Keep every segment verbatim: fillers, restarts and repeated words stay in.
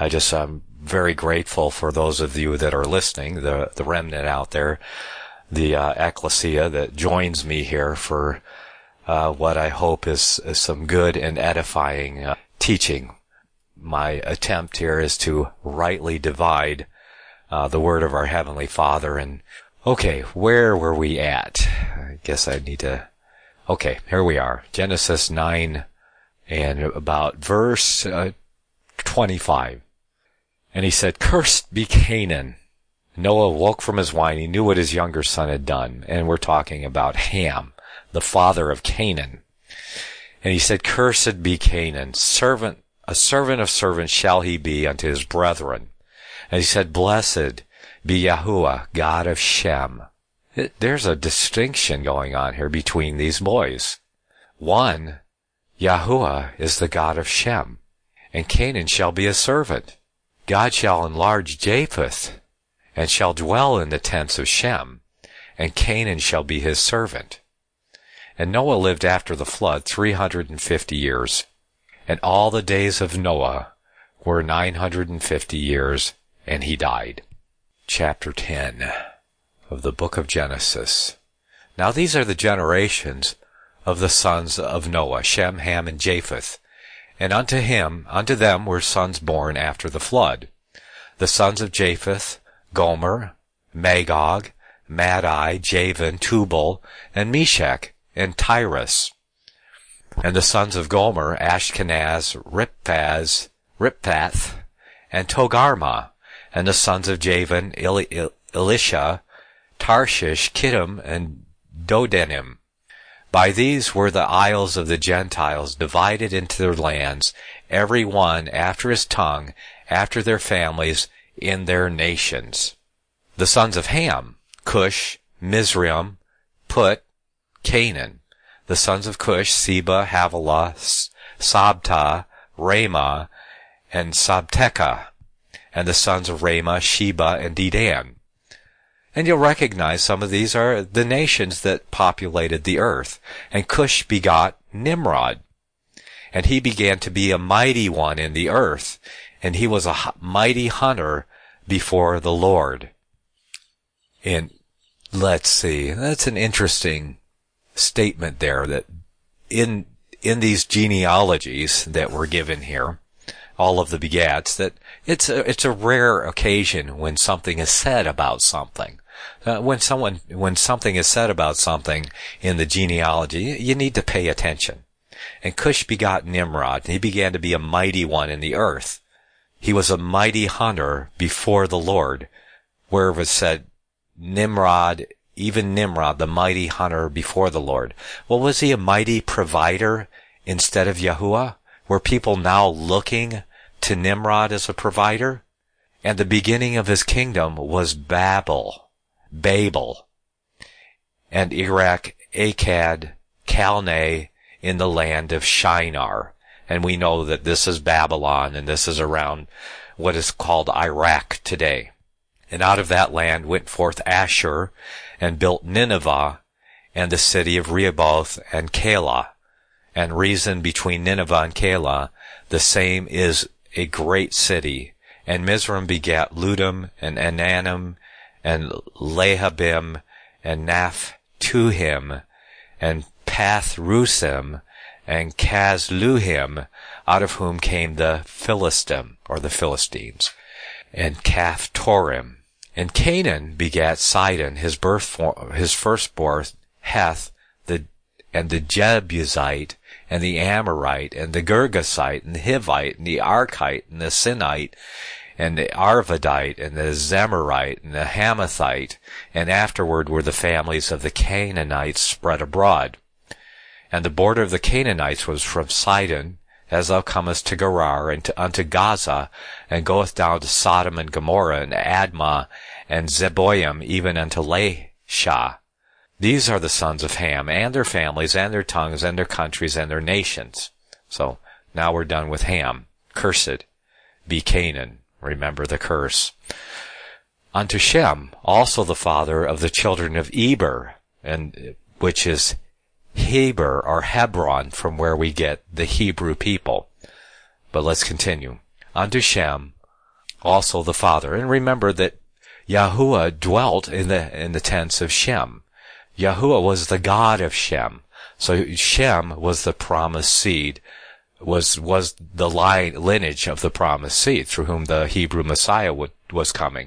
I just, I'm very grateful for those of you that are listening, the, the remnant out there, the uh, ecclesia that joins me here for uh, what I hope is, is some good and edifying uh, teaching. My attempt here is to rightly divide uh, the word of our Heavenly Father. And okay, where were we at? I guess I need to... Okay, here we are. Genesis nine and about verse uh, twenty-five. And he said, "Cursed be Canaan." Noah woke from his wine. He knew what his younger son had done. And we're talking about Ham, the father of Canaan. And he said, "Cursed be Canaan, servant, a servant of servants shall he be unto his brethren." And he said, "Blessed be Yahuwah, God of Shem." It, there's a distinction going on here between these boys. One, Yahuwah is the God of Shem, and Canaan shall be a servant. God shall enlarge Japheth, and shall dwell in the tents of Shem, and Canaan shall be his servant. And Noah lived after the flood three hundred and fifty years, and all the days of Noah were nine hundred and fifty years, and he died. Chapter ten of the book of Genesis. Now these are the generations of the sons of Noah, Shem, Ham, and Japheth. And unto him, unto them were sons born after the flood. The sons of Japheth, Gomer, Magog, Madai, Javan, Tubal, and Meshach, and Tyrus. And the sons of Gomer, Ashkenaz, Ripphaz, Riphath, and Togarmah. And the sons of Javan, Eli- Elisha, Tarshish, Kittim, and Dodanim. By these were the isles of the Gentiles divided into their lands, every one after his tongue, after their families, in their nations. The sons of Ham, Cush, Mizraim, Put, Canaan. The sons of Cush, Seba, Havilah, Sabta, Ramah, and Sabteka. And the sons of Ramah, Sheba, and Dedan. And you'll recognize some of these are the nations that populated the earth. And Cush begot Nimrod. And he began to be a mighty one in the earth. And he was a mighty hunter before the Lord. And let's see, that's an interesting statement there, that in in these genealogies that were given here, all of the begats, that it's a, it's a rare occasion when something is said about something. Uh, when someone, when something is said about something in the genealogy, you need to pay attention. And Cush begot Nimrod, and he began to be a mighty one in the earth. He was a mighty hunter before the Lord, where it was said, Nimrod, even Nimrod, the mighty hunter before the Lord. Well, was he a mighty provider instead of Yahuwah? Were people now looking to Nimrod as a provider? And the beginning of his kingdom was Babel. Babel, and Iraq, Akkad, Calneh in the land of Shinar. And we know that this is Babylon, and this is around what is called Iraq today. And out of that land went forth Ashur, and built Nineveh, and the city of Rehoboth, and Calah. And reason between Nineveh and Calah, the same is a great city. And Mizraim begat Ludum, and Ananim, and Lehabim, and Naphtuhim, and Pathrusim, and Casluhim, out of whom came the Philistim, or the Philistines, and Caphtorim. And Canaan begat Sidon, his birth, his firstborn, Heth, the, and the Jebusite, and the Amorite, and the Girgasite, and the Hivite, and the Archite, and the Sinite, and the Arvadite, and the Zemarite, and the Hamathite, and afterward were the families of the Canaanites spread abroad. And the border of the Canaanites was from Sidon, as thou comest to Gerar, and to, unto Gaza, and goeth down to Sodom and Gomorrah, and Admah, and Zeboim, even unto Laishah. These are the sons of Ham, and their families, and their tongues, and their countries, and their nations. So, now we're done with Ham. Cursed be Canaan. Remember the curse. Unto Shem, also the father of the children of Eber, and which is Heber, or Hebron, from where we get the Hebrew people. But let's continue. Unto Shem, also the father. And remember that Yahuwah dwelt in the, in the tents of Shem. Yahuwah was the God of Shem. So Shem was the promised seed, was, was the line, lineage of the promised seed through whom the Hebrew Messiah would, was coming.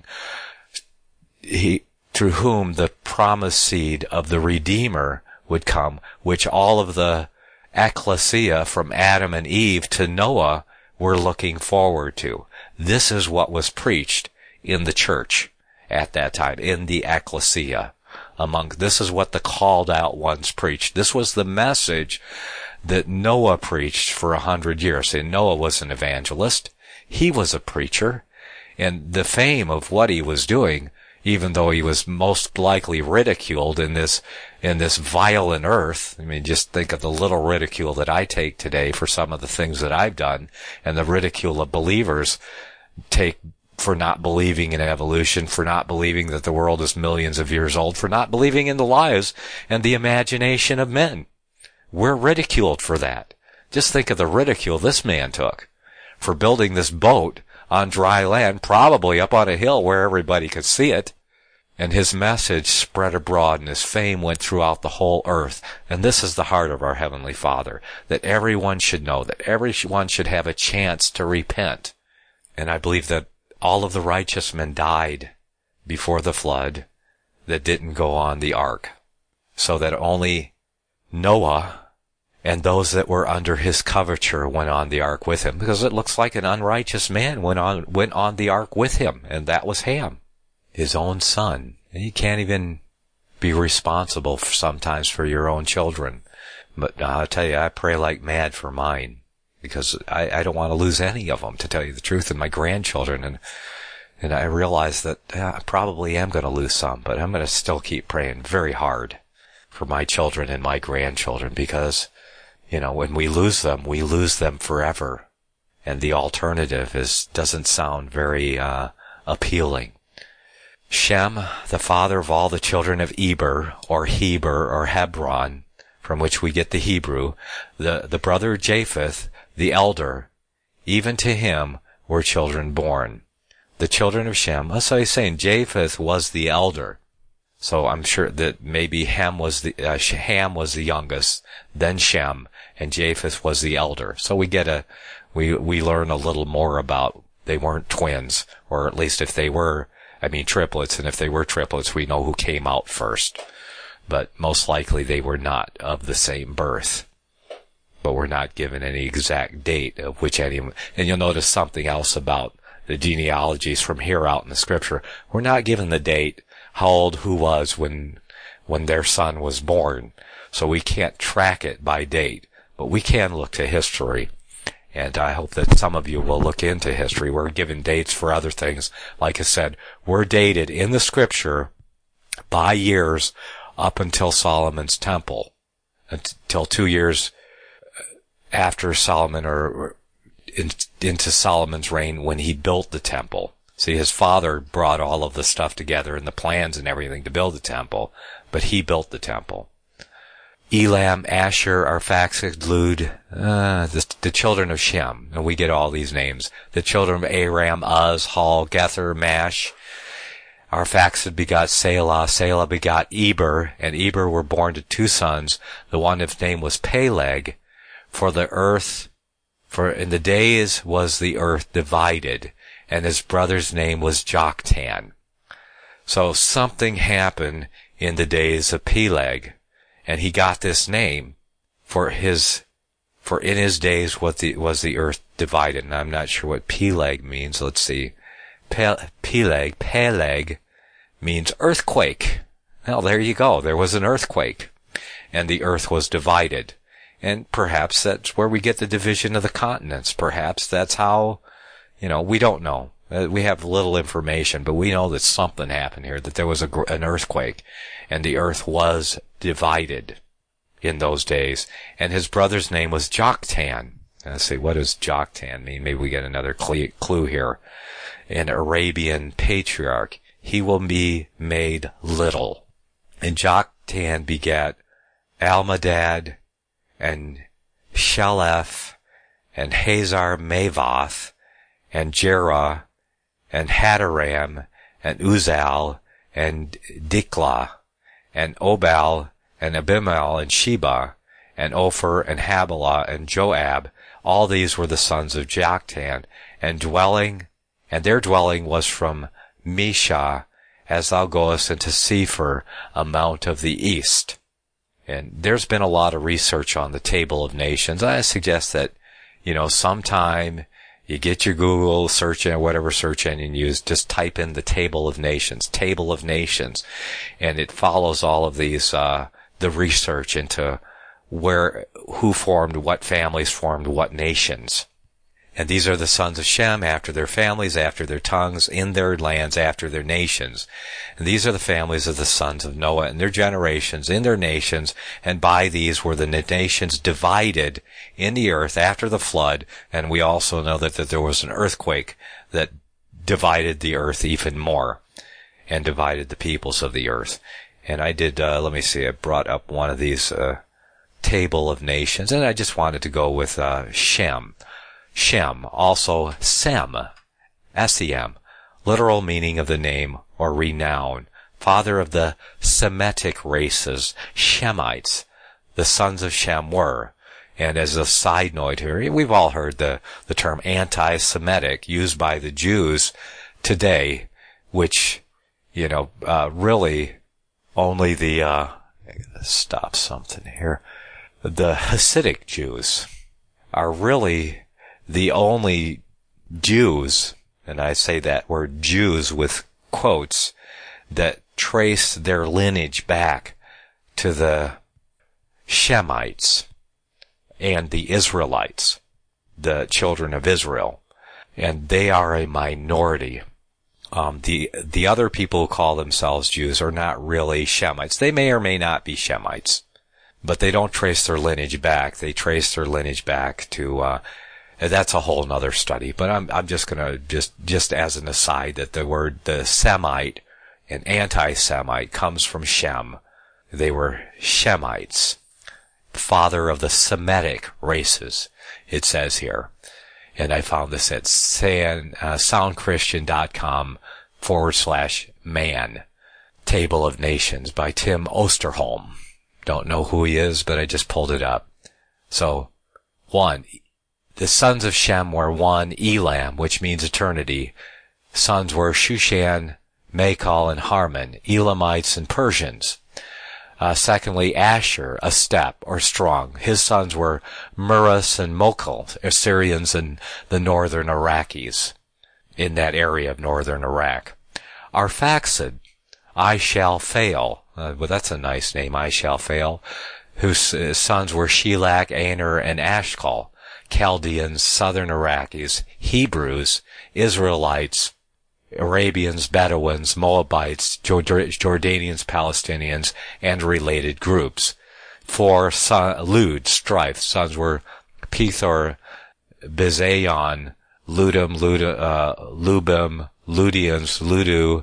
He, through whom the promised seed of the Redeemer would come, which all of the ecclesia from Adam and Eve to Noah were looking forward to. This is what was preached in the church at that time, in the ecclesia. Among, this is what the called out ones preached. This was the message that Noah preached for a hundred years. And Noah was an evangelist. He was a preacher. And the fame of what he was doing, even though he was most likely ridiculed in this, in this violent earth. I mean, just think of the little ridicule that I take today for some of the things that I've done, and the ridicule of believers take for not believing in evolution, for not believing that the world is millions of years old, for not believing in the lies and the imagination of men. We're ridiculed for that. Just think of the ridicule this man took for building this boat on dry land, probably up on a hill where everybody could see it. And his message spread abroad, and his fame went throughout the whole earth. And this is the heart of our Heavenly Father, that everyone should know, that everyone should have a chance to repent. And I believe that all of the righteous men died before the flood that didn't go on the ark, so that only Noah and those that were under his coverture went on the ark with him, because it looks like an unrighteous man went on went on the ark with him, and that was Ham, his own son. And you can't even be responsible for, sometimes for your own children. But uh, I'll tell you, I pray like mad for mine, because I, I don't want to lose any of them, to tell you the truth, and my grandchildren. And and I realize that uh, I probably am going to lose some, but I'm going to still keep praying very hard for my children and my grandchildren, because, you know, when we lose them, we lose them forever. And the alternative is doesn't sound very uh appealing. Shem, the father of all the children of Eber, or Heber, or Hebron, from which we get the Hebrew, the, the brother of Japheth, the elder, even to him were children born. The children of Shem, so he's saying Japheth was the elder. So I'm sure that maybe Ham was the, uh, Ham was the youngest, then Shem, and Japheth was the elder. So we get a, we, we learn a little more about, they weren't twins, or at least if they were, I mean triplets, and if they were triplets, we know who came out first. But most likely they were not of the same birth. But we're not given any exact date of which any, and you'll notice something else about the genealogies from here out in the scripture. We're not given the date, how old who was when, when their son was born. So we can't track it by date, but we can look to history. And I hope that some of you will look into history. We're given dates for other things. Like I said, we're dated in the scripture by years up until Solomon's temple, until two years after Solomon, or in, into Solomon's reign when he built the temple. See, his father brought all of the stuff together and the plans and everything to build the temple, but he built the temple. Elam, Asher, Arphaxad, Lud, uh, the, the children of Shem, and we get all these names. The children of Aram, Uz, Hal, Gether, Mash. Arphaxad begot Selah, Selah begot Eber, and Eber were born to two sons. The one of name was Peleg, for the earth, for in the days was the earth divided, and his brother's name was Joktan. So something happened in the days of Peleg, and he got this name for his, for in his days what the, was the earth divided. And I'm not sure what Peleg means. Let's see. Pe- Peleg, Peleg means earthquake. Well, there you go. There was an earthquake, and the earth was divided. And perhaps that's where we get the division of the continents. Perhaps that's how, you know, we don't know. We have little information, but we know that something happened here, that there was a, an earthquake, and the earth was divided in those days. And his brother's name was Joktan. Let's see, what does Joktan mean? Maybe we get another clue here. An Arabian patriarch. He will be made little. And Joktan begat Almadad, and Sheleph, and Hazar Mavath, and Jerah, and Hadaram, and Uzal, and Diklah, and Obal, and Abimael, and Sheba, and Ophir, and Havilah, and Joab. All these were the sons of Joktan, and dwelling, and their dwelling was from Mesha, as thou goest into Sephir, a mount of the east. And there's been a lot of research on the Table of Nations. I suggest that, you know, sometime you get your Google search or whatever search engine you use, just type in the Table of Nations, Table of Nations, and it follows all of these, uh, the research into where, who formed what families formed what nations. And these are the sons of Shem after their families, after their tongues, in their lands, after their nations. And these are the families of the sons of Noah and their generations, in their nations, and by these were the nations divided in the earth after the flood. And we also know that, that there was an earthquake that divided the earth even more and divided the peoples of the earth. And I did, uh, let me see, I brought up one of these, uh, Table of Nations, and I just wanted to go with, uh, Shem. Shem, also Sem, S E M, literal meaning of the name or renown, father of the Semitic races, Shemites. The sons of Shem were, and as a side note here, we've all heard the, the term anti-Semitic used by the Jews today, which, you know, uh, really only the, uh, I gotta stop something here, the Hasidic Jews are really the only Jews, and I say that word Jews with quotes, that trace their lineage back to the Shemites and the Israelites, the children of Israel. And they are a minority. Um, the, the other people who call themselves Jews are not really Shemites. They may or may not be Shemites, but they don't trace their lineage back. They trace their lineage back to, uh, that's a whole nother study, but I'm, I'm just gonna, just, just as an aside, that the word, the Semite and anti-Semite comes from Shem. They were Shemites, father of the Semitic races, it says here. And I found this at san, uh, soundchristian.com forward slash man, Table of Nations by Tim Osterholm. Don't know who he is, but I just pulled it up. So, one, the sons of Shem were one, Elam, which means eternity. Sons were Shushan, Makal, and Harman, Elamites and Persians. Uh, secondly, Asher, a step, or strong. His sons were Murus and Mokal, Assyrians and the northern Iraqis, in that area of northern Iraq. Arphaxad, I shall fail. Uh, well, that's a nice name, I shall fail. Whose uh, sons were Shelach, Aner, and Ashkal. Chaldeans, southern Iraqis, Hebrews, Israelites, Arabians, Bedouins, Moabites, Jordanians, Palestinians, and related groups. Four, son, Lud, strife. Sons were Pethor, Bizayon, Ludum, Lud, uh, Lubim, Ludians, Ludu,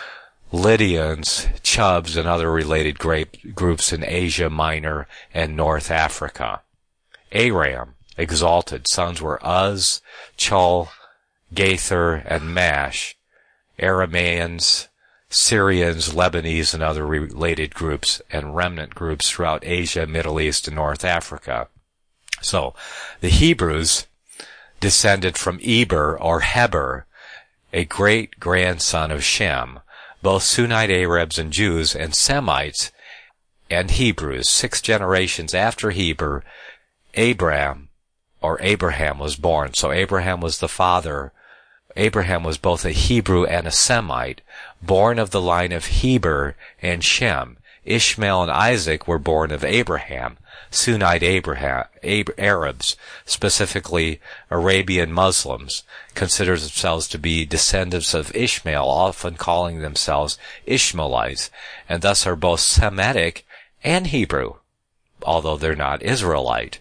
Lydians, Chubs, and other related grape groups in Asia Minor and North Africa. Aram, exalted. Sons were Uz, Chul, Gaither, and Mash. Arameans, Syrians, Lebanese, and other related groups, and remnant groups throughout Asia, Middle East, and North Africa. So, the Hebrews descended from Eber or Heber, a great-grandson of Shem, both Sunite Arabs and Jews, and Semites and Hebrews. Six generations after Heber, Abram, or Abraham, was born. So Abraham was the father. Abraham was both a Hebrew and a Semite, born of the line of Heber and Shem. Ishmael and Isaac were born of Abraham, Sunnite Abraham, Ab- Arabs, specifically Arabian Muslims, consider themselves to be descendants of Ishmael, often calling themselves Ishmaelites, and thus are both Semitic and Hebrew, although they're not Israelite.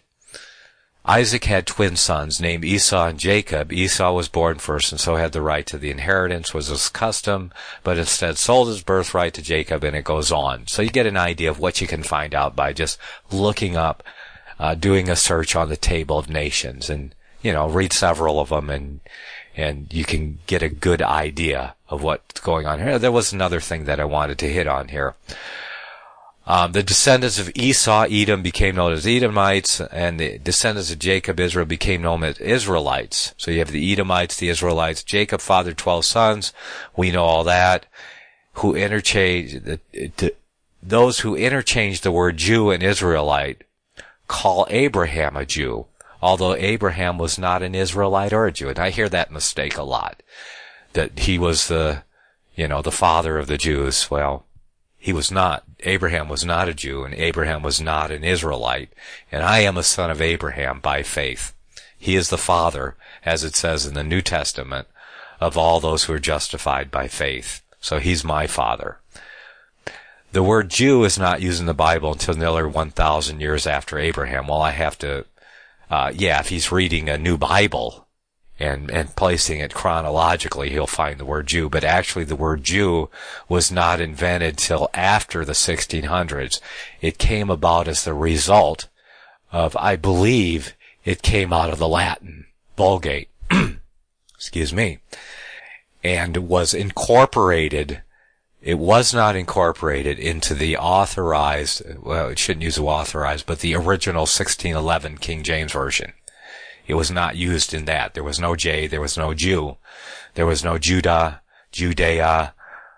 Isaac had twin sons named Esau and Jacob. Esau was born first and so had the right to the inheritance, was his custom, but instead sold his birthright to Jacob, and it goes on. So you get an idea of what you can find out by just looking up, uh, doing a search on the Table of Nations, and, you know, read several of them, and and you can get a good idea of what's going on here. There was another thing that I wanted to hit on here. Um, the descendants of Esau, Edom, became known as Edomites, and the descendants of Jacob, Israel, became known as Israelites. So you have the Edomites, the Israelites. Jacob fathered twelve sons. We know all that. Who interchange the, the, those who interchange the word Jew and Israelite call Abraham a Jew, although Abraham was not an Israelite or a Jew. And I hear that mistake a lot, that he was the, you know, the father of the Jews. Well, he was not. Abraham was not a Jew, and Abraham was not an Israelite. And I am a son of Abraham by faith. He is the father, as it says in the New Testament, of all those who are justified by faith. So he's my father. The word Jew is not used in the Bible until nearly one thousand years after Abraham. Well, I have to, uh, yeah, if he's reading a new Bible and, and placing it chronologically, he'll find the word Jew. But actually the word Jew was not invented till after the sixteen hundreds. It came about as the result of, I believe, it came out of the Latin Vulgate. Excuse me. And was incorporated, it was not incorporated into the authorized, well, it shouldn't use the authorized, but the original sixteen eleven King James Version. It was not used in that. There was no J, there was no Jew, there was no Judah, Judea,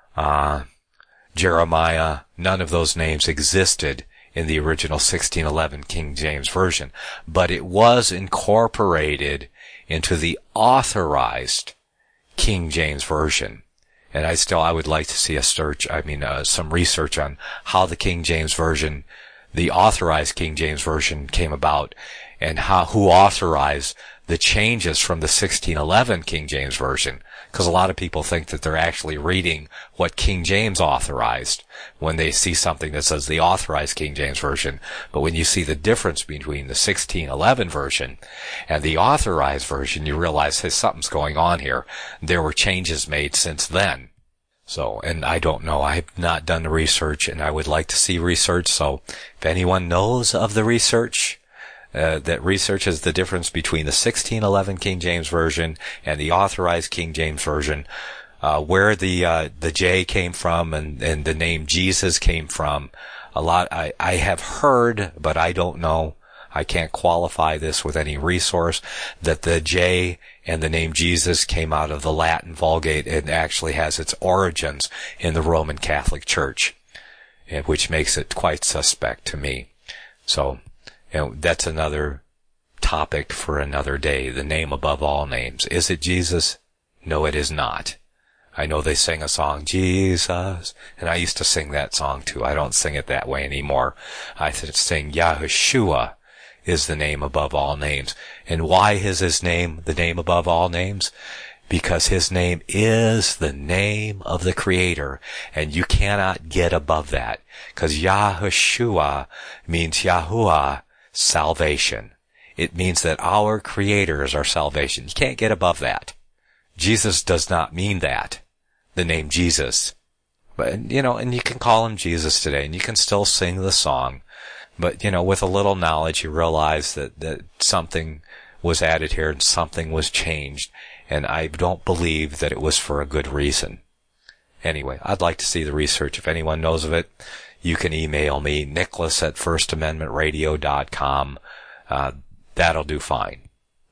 uh, Jeremiah. None of those names existed in the original sixteen eleven King James Version. But it was incorporated into the authorized King James Version. And I still, I would like to see a search, I mean, uh, some research on how the King James Version, the authorized King James Version came about, and how, who authorized the changes from the sixteen eleven King James Version. Because a lot of people think that they're actually reading what King James authorized when they see something that says the authorized King James Version. But when you see the difference between the sixteen eleven version and the authorized version, you realize hey, something's going on here. There were changes made since then. So, and I don't know. I've not done the research, and I would like to see research. So if anyone knows of the research, Uh, that researches the difference between the sixteen eleven King James Version and the authorized King James Version, uh, where the, uh, the J came from and, and the name Jesus came from. A lot, I, I have heard, but I don't know. I can't qualify this with any resource, that the J and the name Jesus came out of the Latin Vulgate and actually has its origins in the Roman Catholic Church, which makes it quite suspect to me. So, you know, that's another topic for another day. The name above all names. Is it Jesus? No, it is not. I know they sing a song, Jesus, and I used to sing that song too. I don't sing it that way anymore. I sing Yahushua is the name above all names. And why is his name the name above all names? Because his name is the name of the Creator, and you cannot get above that. Because Yahushua means Yahuwah, salvation. It means that our Creator is our salvation. You can't get above that. Jesus does not mean that, the name Jesus. But, you know, and you can call him Jesus today, and you can still sing the song. But, you know, with a little knowledge, you realize that, that something was added here and something was changed. And I don't believe that it was for a good reason. Anyway, I'd like to see the research. If anyone knows of it, you can email me, Nicholas at first amendment radio dot com. Uh, that'll do fine.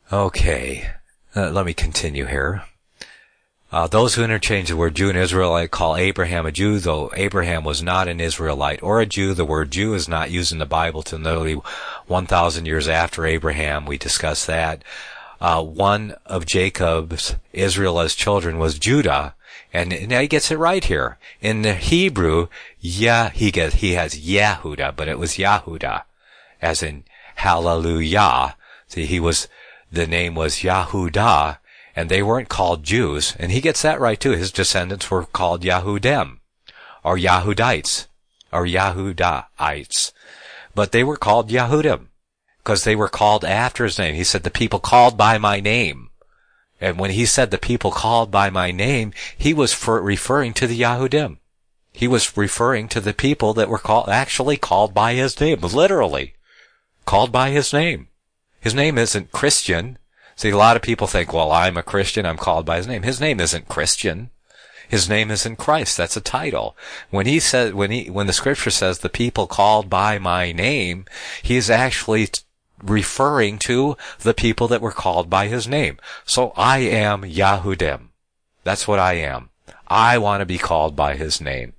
Okay, uh, let me continue here. Uh, those who interchange the word Jew and Israelite call Abraham a Jew, though Abraham was not an Israelite or a Jew. The word Jew is not used in the Bible till nearly one thousand years after Abraham. We discussed that. Uh, one of Jacob's, Israel's children was Judah. And, and he gets it right here. In the Hebrew, yeah, he gets, he has Yehuda, but it was Yahuda, as in hallelujah. See, he was, the name was Yahuda, and they weren't called Jews. And he gets that right too. His descendants were called Yahudem, or Yahudites, or Yahudites. But they were called Yahudim, because they were called after his name. He said, the people called by my name. And when he said the people called by my name, he was for referring to the Yahudim. He was referring to the people that were called, actually called by his name, literally called by his name. His name isn't Christian. See, a lot of people think, well, I'm a Christian, I'm called by his name. His name isn't Christian. His name isn't Christ. That's a title. When he said, when he, when the scripture says the people called by my name, he is actually t- referring to the people that were called by his name. So I am Yahudim. That's what I am. I want to be called by his name.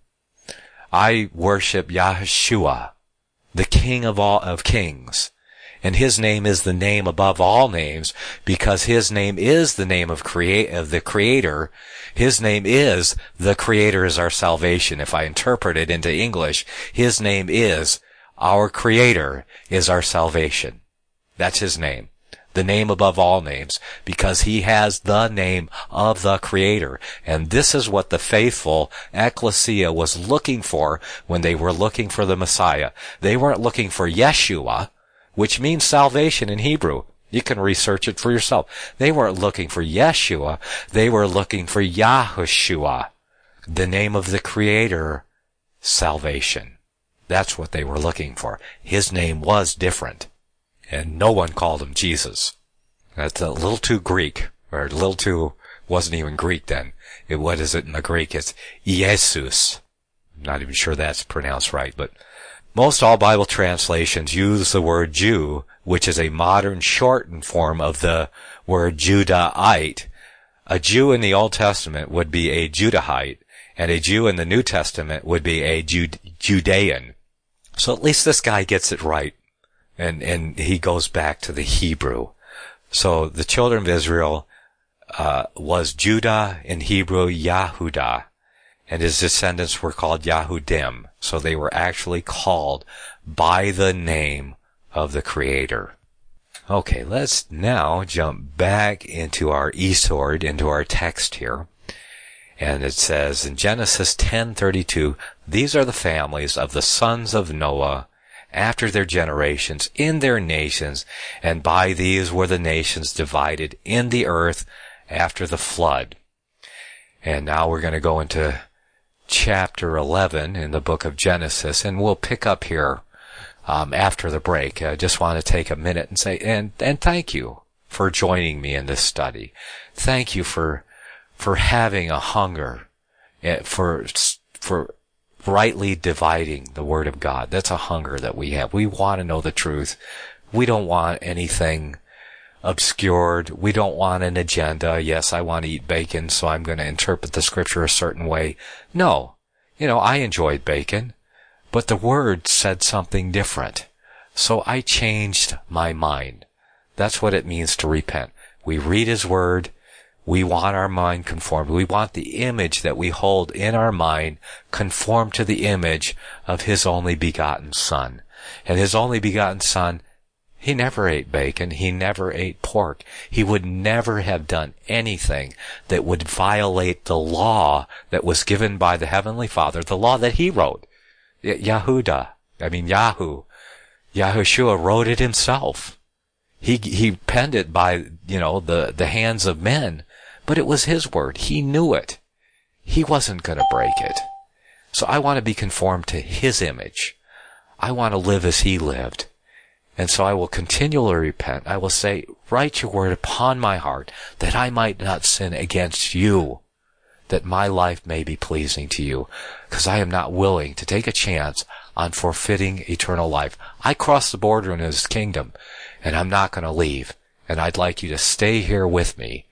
I worship Yahshua, the King of all of kings. And his name is the name above all names, because his name is the name of create of the Creator. His name is the Creator is our salvation. If I interpret it into English, his name is our Creator is our salvation. That's his name. The name above all names, because he has the name of the Creator. And this is what the faithful ecclesia was looking for when they were looking for the Messiah. They weren't looking for Yeshua, which means salvation in Hebrew. You can research it for yourself. They weren't looking for Yeshua. They were looking for Yahushua, the name of the Creator, salvation. That's what they were looking for. His name was different. And no one called him Jesus. That's a little too Greek, or a little too, wasn't even Greek then. It, what is it in the Greek? It's Jesus. I'm not even sure that's pronounced right, but most all Bible translations use the word Jew, which is a modern shortened form of the word Judahite. A Jew in the Old Testament would be a Judahite, and a Jew in the New Testament would be a Jude- Judean. So at least this guy gets it right. And, and he goes back to the Hebrew. So the children of Israel, uh, was Judah in Hebrew, Yahudah. And his descendants were called Yahudim. So they were actually called by the name of the Creator. Okay, let's now jump back into our eSword, into our text here. And it says in Genesis ten thirty-two, these are the families of the sons of Noah, after their generations, in their nations, and by these were the nations divided in the earth after the flood. And now we're going to go into chapter eleven in the book of Genesis, and we'll pick up here um, after the break. I just want to take a minute and say, and, and thank you for joining me in this study. Thank you for for having a hunger for for rightly dividing the Word of God. That's a hunger that we have. We want to know the truth. We don't want anything obscured. We don't want an agenda. Yes, I want to eat bacon, so I'm going to interpret the Scripture a certain way. No. You know, I enjoyed bacon, but the Word said something different. So I changed my mind. That's what it means to repent. We read His Word. We want our mind conformed. We want the image that we hold in our mind conformed to the image of His only begotten Son. And His only begotten Son, He never ate bacon. He never ate pork. He would never have done anything that would violate the law that was given by the Heavenly Father, the law that He wrote. Yahudah, I mean Yahu, Yahushua wrote it Himself. He, he penned it by, you know, the, the hands of men. But it was His word. He knew it. He wasn't going to break it. So I want to be conformed to His image. I want to live as He lived. And so I will continually repent. I will say, write your word upon my heart, that I might not sin against you, that my life may be pleasing to you, because I am not willing to take a chance on forfeiting eternal life. I crossed the border in His kingdom, and I'm not going to leave. And I'd like you to stay here with me